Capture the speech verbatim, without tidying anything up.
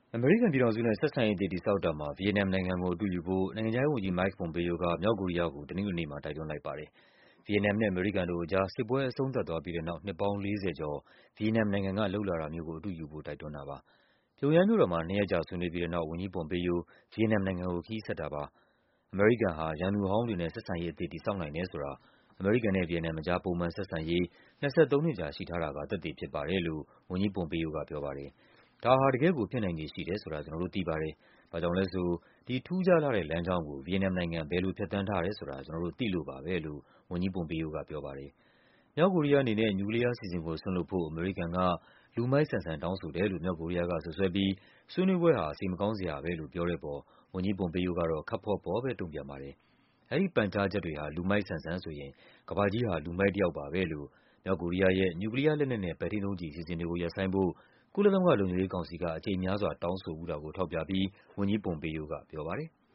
အမေရိကန်ပြည်ထောင်စုနဲ့ ဆက်ဆံရေးသစ်တည်ဆောက်တာမှာ ဗီယက်နမ်နိုင်ငံကို အတူယူဖို့ နိုင်ငံခြားရေးဝန်ကြီး Mike Pompeo က မြောက်ကိုရီးယားကို တနင်္ဂနွေနေ့မှာ တိုက်တွန်းလိုက်ပါတယ်။ ဗီယက်နမ်နဲ့ အမေရိကန်တို့အကြား စစ်ပွဲအဆုံးသတ်သွားပြီးတဲ့နောက် နှစ်ပေါင်း ၄၀ ကျော် ဗီယက်နမ်နိုင်ငံက လုပ်လာတာမျိုးကို အတုယူဖို့ တိုက်တွန်းတာပါ။ ပြုံယမ်းမြို့တော်မှာ နှစ်ရက်ကြာဆွေးနွေးပြီးတဲ့နောက် ဝန်ကြီး Pompeo ဗီယက်နမ်နိုင်ငံကို ခရီးဆက်တာပါ။ အမေရိကန်ဟာ ရန်သူဟောင်းတွေနဲ့ ဆက်ဆံရေးအသစ် တည်ဆောက်နိုင်တယ်ဆိုတာ အမေရိကန်နဲ့ ဗီယက်နမ်အကြား ပုံမှန်ဆက်ဆံရေး ၂၃ နှစ်ကြာ ရှိထားတာက သက်သေဖြစ်ပါတယ်လို့ ဝန်ကြီး Pompeo ကပြောပါတယ်။ “ဒါဟာ တကယ့်ကို ဖြစ်နိုင်ခြေရှိတယ်ဆိုတာ ကျနော်တို့သိပါတယ်။ ဘာကြောင့်လဲဆို ဒီ ထူးခြားလှတဲ့လမ်းကြောင်းကို ဗီယက်နမ်နိုင်ငံ ဘယ်လိုဖြတ်သန်းထားတယ်ဆိုတာ ကျနော်တို့သိလို့ပါပဲ” လို့ ဝန်ကြီး Pompeo ကပြောပါတယ်။ မြောက်ကိုရီးယားအနေနဲ့ နျူကလီးယားအစီအစဉ်ကို စွန့်လွှတ်ဖို့ အမေရိကန်က လူမိုက်ဆန်ဆန် တောင်းဆိုတယ်လို့ မြောက်ကိုရီးယားက စွပ်စွဲပြီး ဆွေးနွေးပွဲဟာ စိတ်မကောင်းစရာပဲလို့ ပြောတဲ့အပေါ် ဝန်ကြီး Pompeo ကတော့ ခပ်ဖော့ဖော့ပဲ တုန့်ပြန်ပါတယ်။ အဲဒီပန်ကြားချက်တွေဟာ လူမိုက်ဆန်ဆန်ဆိုရင် ကမ္ဘာကြီးဟာ လူမိုက်တယောက်ပါပဲလို့ မြောက်ကိုရီးယားရဲ့ နျူကလီးယားလက်နက်နဲ့ ပဲ့ထိန်းဒုံးကျည်အစီအစဉ်တွေကို ရပ်ဆိုင်းဖို့ ကုလသမဂ္ဂလုံခြုံရေးကောင်စီက အကြိမ်များစွာ တောင်းဆိုဖူးတာကို ထောက်ပြပြီး ဝန်ကြီး Pompeo ကပြောပါတယ်။